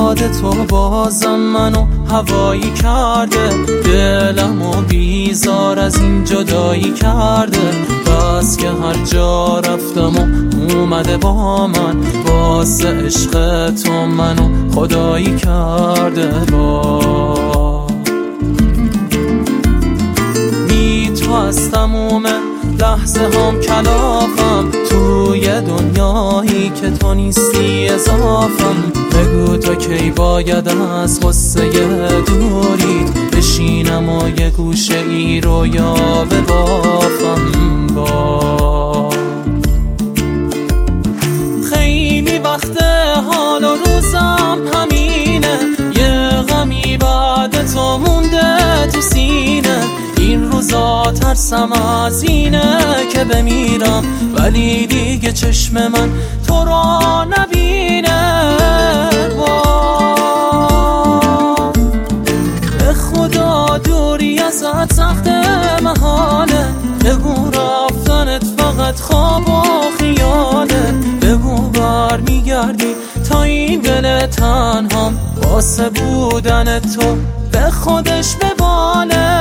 یاد تو بازم منو هوایی کرده، دلمو بیزار از این جدایی کرده. بس که هر جا رفتم و اومده با من، واسه عشق تو منو خدایی کرده. بی تو از تموم لحظه هم کلافم، توی دنیایی که تو نیستی اضافم. بگو تا کی باید از غصه دوریت بشینم و یه گوشه ای رو یا ببافم. خیلی وقت حال و روزم همینه، یه غمی بعد تو مونده تو سینه. این روزا ترسم از اینه که بمیرم، ولی دیگه چشم من تو را نبینه. به خدا دوری ازت سخت محاله، بگو رفتنت فقط خواب و خیاله. بگو برمیگردی تا این دل تنهام، واسه بودن تو به خودش بباله.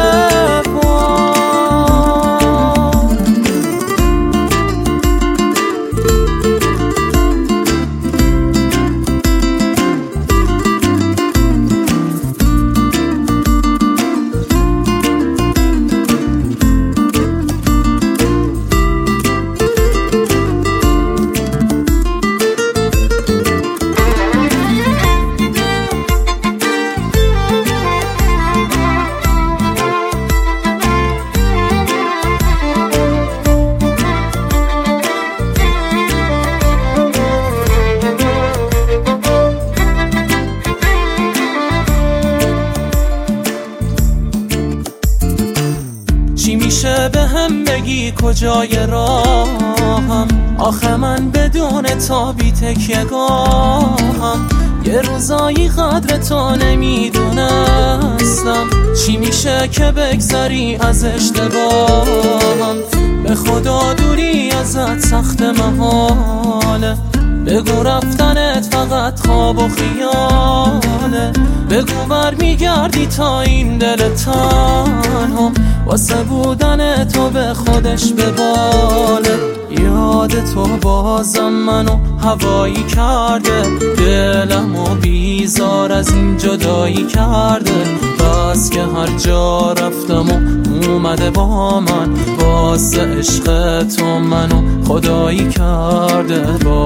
چی میشه به هم بگی کجای راهم؟ آخه من بدون تا بی تکیه‌گاهم. یه روزایی قدر تو نمیدونستم، چی میشه که بگذری از اشتباهم؟ به خدا دوری ازت سخت محاله، بگو رفتنت فقط خواب و خیاله. بگو برمیگردی تا این دل تنهام، واسه بودن تو به خودش بباله. یاد تو بازم منو هوایی کرده، دلمو بیزار از این جدایی کرده. بس که هر جا رفتم و اومده با من، واسه عشق تو منو خدایی کرده.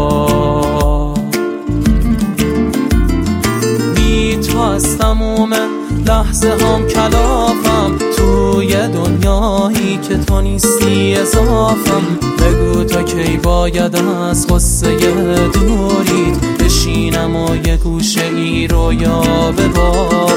بی تو از تموم لحظه هم کلافم، توی دنیایی که تو نیستی اضافم. بگو تا کی باید از غصه دوریت بشینم و یه گوشه ای رو یا ببافم.